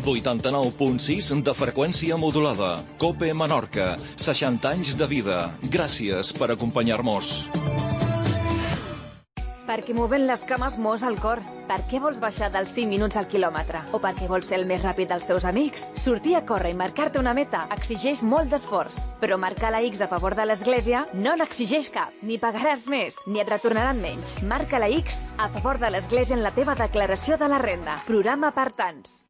89.6 de freqüència modulada. COPE Menorca. 60 anys de vida. Gràcies per acompanyar-nos. Perquè movent les cames mos al cor. Per què vols baixar dels 5 minuts al quilòmetre? O perquè vols ser el més ràpid dels teus amics? Sortir a córrer i marcar-te una meta exigeix molt d'esforç. Però marcar la X a favor de l'Església no n'exigeix cap. Ni pagaràs més, ni et retornaran menys. Marca la X a favor de l'Església en la teva declaració de la renda. Programa per tants.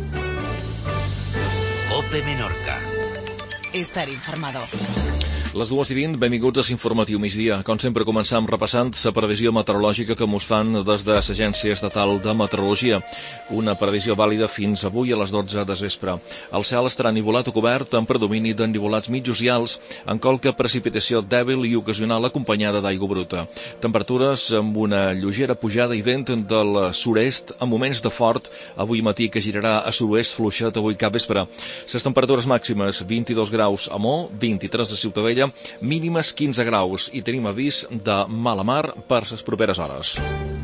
COPE Menorca. Estar informado. Les 2:20, benvinguts a l'Informatiu Migdia. Com sempre, començam repassant la previsió meteorològica que mos fan des de l'Agència Estatal de Meteorologia. Una previsió vàlida fins avui a les 12 de vespre. El cel estarà nivolat o cobert amb predomini d'ennivolats mitjos i alts, amb qualque precipitació dèbil i ocasional acompanyada d'aigua bruta. Temperatures amb una lleugera pujada i vent del sud-est, amb moments de fort, avui matí que girarà a sud-oest fluixet avui cap vespre. Les temperatures màximes, 22 graus a Mo, 23 a Ciutadella, mínimes 15 graus i tenim avís de mala mar per les properes hores.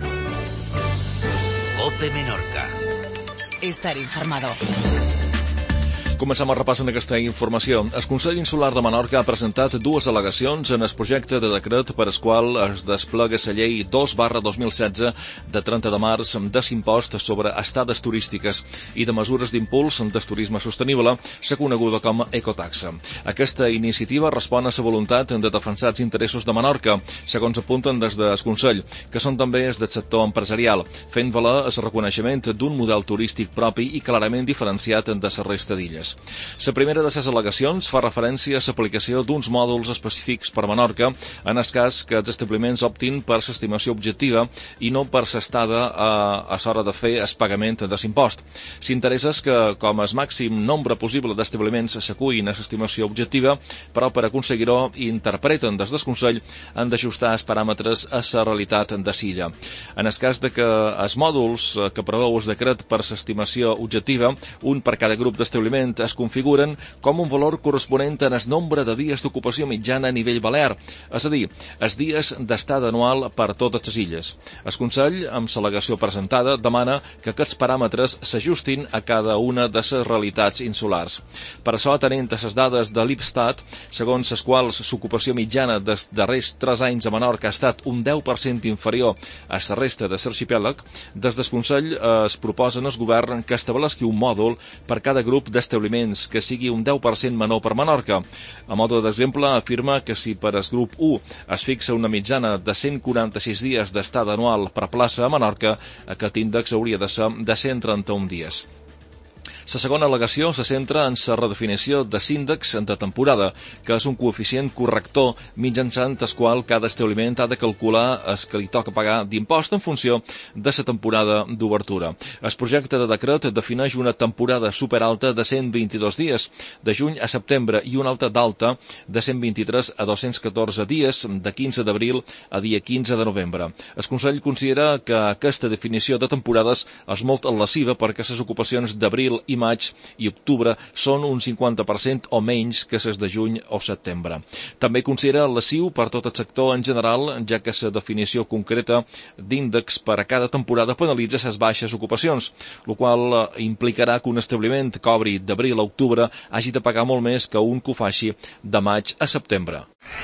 COPE Menorca. Estar informado. Comencem a repassar aquesta informació. El Consell Insular de Menorca ha presentat dues al·legacions en el projecte de decret per el qual es desplega la llei 2/2016 de 30 de març de l'impost sobre estades turístiques i de mesures d'impuls del turisme sostenible, la coneguda com a ecotaxa. Aquesta iniciativa respon a la voluntat de defensar els interessos de Menorca, segons apunten des del Consell, que són també els del sector empresarial, fent valer el reconeixement d'un model turístic propi i clarament diferenciat de la resta d'illes. La primera de les al·legacions fa referència a l'aplicació d'uns mòduls específics per Menorca en el cas que els establiments optin per l'estimació objectiva i no per l'estada a l'hora de fer el pagament de l'impost. S'interessa que, com el màxim nombre possible d'establiments s'acullin a l'estimació objectiva, però per aconseguir-ho, interpreten des del Consell, han d'ajustar els paràmetres a la realitat de l'illa. En el cas de que els mòduls que preveu el decret per l'estimació objectiva, un per cada grup d'establiment, es configuren com un valor corresponent en el nombre de dies d'ocupació mitjana a nivell balear, és a dir, els dies d'estada anual per totes les illes. El Consell, amb l'al·legació presentada, demana que aquests paràmetres s'ajustin a cada una de les realitats insulars. Per això, atenent a les dades de l'IPSTAT, segons les quals l'ocupació mitjana dels darrers 3 anys a Menorca ha estat un 10% inferior a la resta de l'arxipèlag, des del Consell es proposen al govern que estableixi un mòdul per cada grup d'establiments que sigui un 10% menor per Menorca. A mode d'exemple, afirma que si per al grup 1 es fixa una mitjana de 146 dies d'estada anual per plaça a Menorca, aquest índex hauria de ser de 131 dies. La segona al·legació se centra en la redefinició de l'índex de temporada, que és un coeficient corrector mitjançant el qual cada establiment ha de calcular el que li toca pagar d'impost en funció de la temporada d'obertura. El projecte de decret defineix una temporada superalta de 122 dies, de juny a setembre, i una alta d'alta de 123 a 214 dies, de 15 d'abril a dia 15 de novembre. El Consell considera que aquesta definició de temporades és molt lesiva perquè les ocupacions d'abril i maig i octubre són un 50% o menys que les de juny o setembre. També considera lesiu per tot el sector en general, ja que la definició concreta d'índex per a cada temporada penalitza les baixes ocupacions, el qual implicarà que un establiment que obri d'abril a octubre hagi de pagar molt més que un que ho faci de maig a setembre.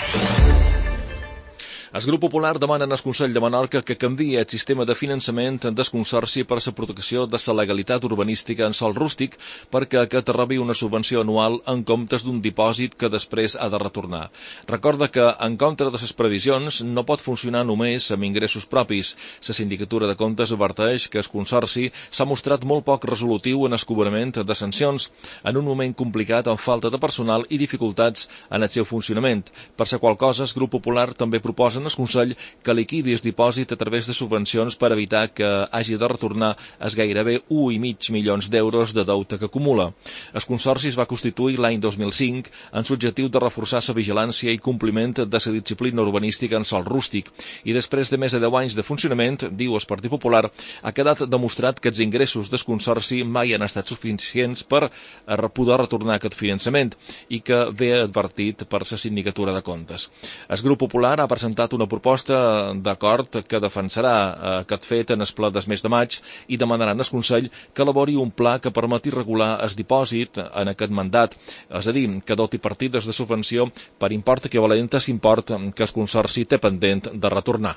El grup popular demana al Consell de Menorca que canviï el sistema de finançament del Consorci per a la protecció de la legalitat urbanística en sòl rústic perquè aquest rebi una subvenció anual en comptes d'un dipòsit que després ha de retornar. Recorda que, en contra de les previsions, no pot funcionar només amb ingressos propis. La Sindicatura de Comptes adverteix que el Consorci s'ha mostrat molt poc resolutiu en el cobrament de sancions en un moment complicat amb falta de personal i dificultats en el seu funcionament. Per la qual cosa, el grup popular també proposa el Consell que liquidi el dipòsit a través de subvencions per evitar que hagi de retornar els gairebé 1,5 milions d'euros de deute que acumula. El Consorci es va constituir l'any 2005 amb l'objectiu de reforçar la vigilància i compliment de la disciplina urbanística en sòl rústic i després de més de 10 anys de funcionament, diu el Partit Popular, ha quedat demostrat que els ingressos del Consorci mai han estat suficients per poder retornar aquest finançament i que ve advertit per la Sindicatura de Comptes. El grup popular ha presentat una proposta d'acord que defensarà aquest fet en el ple del mes de maig i demanaran al Consell que elabori un pla que permeti regular el dipòsit en aquest mandat, és a dir, que doti partides de subvenció per import equivalent a l'import que el Consorci té pendent de retornar.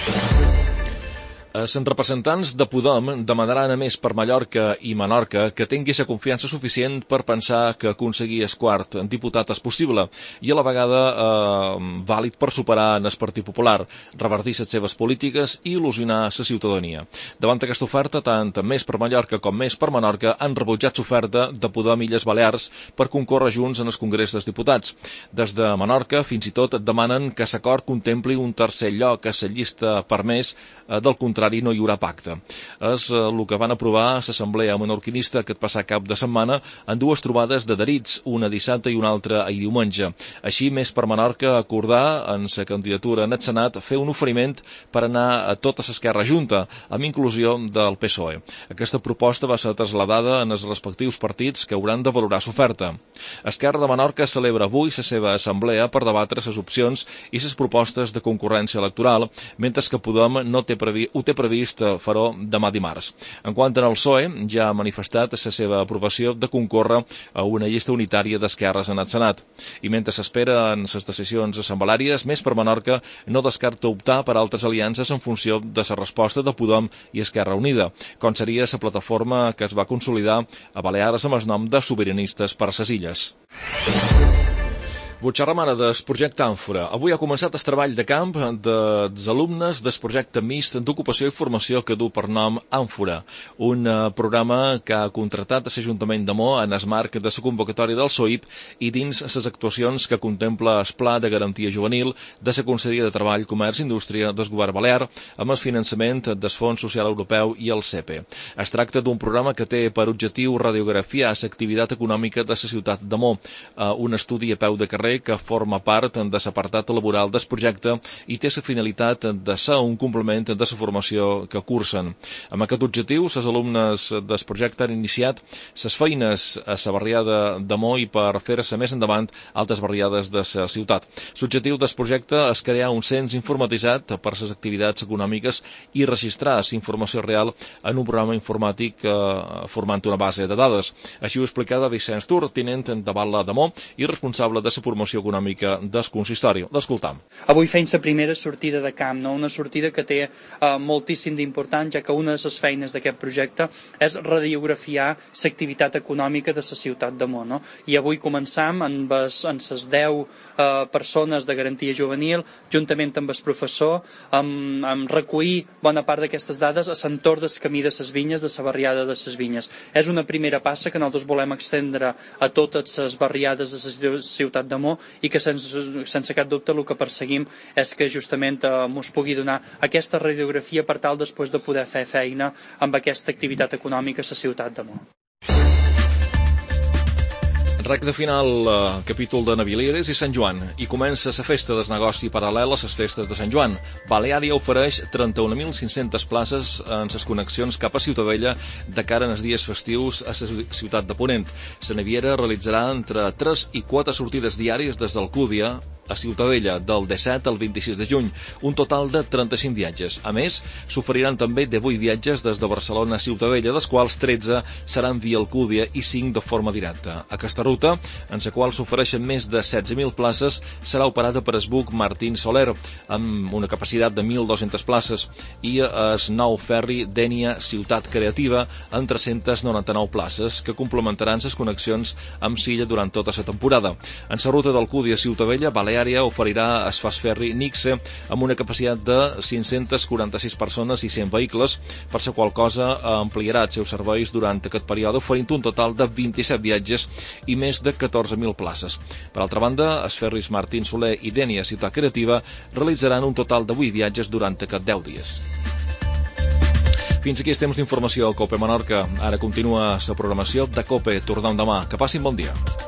Els representants de Podem demanaran a més per Mallorca i Menorca que tingui la confiança suficient per pensar que aconseguir el quart diputat és possible i a la vegada vàlid per superar en el Partit Popular, revertir les seves polítiques i il·lusionar la ciutadania. Davant aquesta oferta, tant Més per Mallorca com Més per Menorca han rebutjat l'oferta de Podem i Illes Balears per concórrer junts en el Congrés dels Diputats. Des de Menorca, fins i tot, demanen que l'acord contempli un tercer lloc a la llista per Més, del contrari no hi haurà pacte. És el que van aprovar a l'Assemblea menorquinista aquest passat cap de setmana en dues trobades de derits, una dissabte i una altra ahir diumenge. Així, Més per Menorca acordar en la candidatura en el Senat fer un oferiment per anar a tota l'esquerra junta, amb inclusió del PSOE. Aquesta proposta va ser traslladada en els respectius partits que hauran de valorar l'oferta. Esquerra de Menorca celebra avui la seva assemblea per debatre les opcions i les propostes de concurrència electoral, mentre que Podem ho té previst faró demà dimarts. En quant al PSOE, ja ha manifestat la seva aprovació de concórrer a una llista unitària d'esquerres en el Senat. I mentre s'espera en les decisions assembleàries, Més per Menorca no descarta optar per altres aliances en funció de la resposta de Podem i Esquerra Unida, com seria la plataforma que es va consolidar a Balears amb el nom de Sobiranistes per les Illes. Xerrem ara del projecte Àmfora. Avui ha començat el treball de camp dels alumnes del projecte mixt d'ocupació i formació que du per nom Àmfora, un programa que ha contractat l'Ajuntament de Mo en el marc de la convocatòria del SOIP i dins les actuacions que contempla el Pla de Garantia Juvenil de la Conselleria de Treball, Comerç i Indústria del Govern Balear amb el finançament del Fons Social Europeu i el CEPE. Es tracta d'un programa que té per objectiu radiografiar l'activitat econòmica de la ciutat de Mo, un estudi a peu de carrer que forma part de l'apartat laboral del projecte i té la finalitat de ser un complement de la formació que cursen. Amb aquest objectiu, els alumnes del projecte han iniciat les feines a la barriada de Mo i per fer-se més endavant altres barriades de la ciutat. L'objectiu del projecte és crear un cens informatitzat per les activitats econòmiques i registrar la informació real en un programa informàtic formant una base de dades. Així ho explicava Vicenç Tur, tinent de Batla de Mo i responsable de la promoció econòmica del consistori. L'escoltam. Avui feim la primera sortida de camp, no? Una sortida que té moltíssim d'important, ja que una de les feines d'aquest projecte és radiografiar l'activitat econòmica de la ciutat de Mo, no? I avui començam amb les 10 persones de garantia juvenil, juntament amb el professor, amb recollir bona part d'aquestes dades a l'entorn del camí de les vinyes, de la barriada de les vinyes. És una primera passa que nosaltres volem extendre a totes les barriades de la ciutat de Mo i que sense cap dubte el que perseguim és que justament mos pugui donar aquesta radiografia per tal després de poder fer feina amb aquesta activitat econòmica a la ciutat de Mo. Recte final, capítol de Navilieres i Sant Joan. I comença la festa del negoci paral·lel a les festes de Sant Joan. Baleària ofereix 31.500 places en les connexions cap a Ciutadella de cara en els dies festius a la ciutat de Ponent. La Naviera realitzarà entre 3 i 4 sortides diàries des d'Alcúdia a Ciutadella del 17 al 26 de juny, un total de 35 viatges. A més, s'oferiran també 18 viatges des de Barcelona a Ciutadella, dels quals 13 seran via Alcúdia i 5 de forma directa. Aquesta ruta, en la qual s'ofereixen més de 16.000 places, serà operada per Esbuc Martín Soler, amb una capacitat de 1.200 places, i el nou ferri Dènia Ciutat Creativa, amb 399 places, que complementaran les connexions amb Silla durant tota la temporada. En la ruta d'Alcúdia a Ciutadella, Baleària oferirà el fast ferry Nixe amb una capacitat de 546 persones i 100 vehicles, per la qual cosa ampliarà els seus serveis durant aquest període, oferint un total de 27 viatges i més de 14.000 places. Per altra banda, els ferris Martín Soler i Dènia Ciutat Creativa realitzaran un total de 8 viatges durant aquests 10 dies. Fins aquí els temps d'informació a COPE Menorca. Ara continua la programació de COPE. Tornem demà. Que passin bon dia.